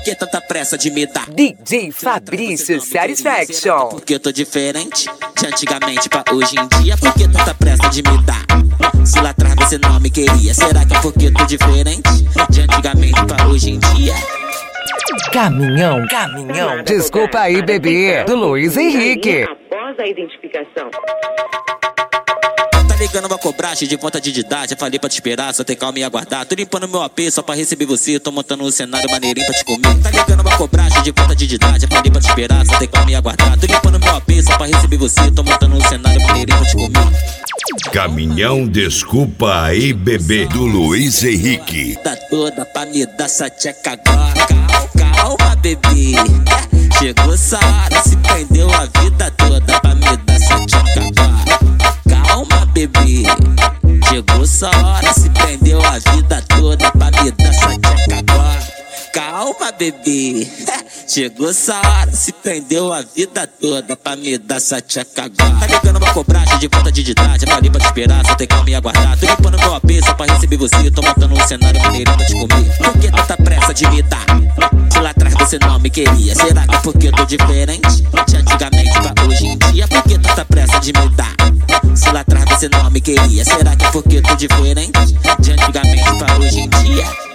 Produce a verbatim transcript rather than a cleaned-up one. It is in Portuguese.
que tanta pressa de me dar? D J Fabrício Satisfaction. Porque eu tô diferente de antigamente pra hoje em dia. Por que tanta pressa de me dar? Se lá atrás você não me queria, será que é porque eu tô diferente de antigamente pra hoje em dia? Caminhão, caminhão. Desculpa aí, bebê. Do Luiz Henrique. Após a identificação. Ligando pra cobrar, cheio de vontade de dar. Já falei pra te esperar, só ter calma e aguardar. Tô limpando meu A P só pra receber você. Tô montando um cenário maneirinho pra te comer. Tá ligando pra cobrar, cheio de vontade de dar. Já falei pra te esperar, só ter calma e aguardar. Tô limpando meu A P só pra receber você. Tô montando um cenário maneirinho pra te comer. Caminhão, desculpa aí, bebê, do Luiz Henrique. Tá toda pra me dar essa tcheca agora. Calma, calma, bebê. Chegou essa hora, se prendeu a vida toda pra me dar essa tcheca agora. Calma, bebê, chegou essa hora, se prendeu a vida toda pra me dar essa tcheca agora. Calma, bebê, chegou essa hora, se prendeu a vida toda pra me dar essa tcheca agora. Tá ligando pra cobrar, cheio de vontade de dar. Já falei pra te esperar, só ter calma e aguardar. Tô limpando meu A P só pra receber você. Tô montando um cenário maneirinho pra te comer. Por que tanta pressa de me dar? Se lá atrás você não me queria, será que é porque eu tô diferente de antigamente pra hoje em dia? Por que tanta pressa de me dar? Se lá atrás você não me queria, será que é porque eu tô diferente de antigamente pra hoje em dia?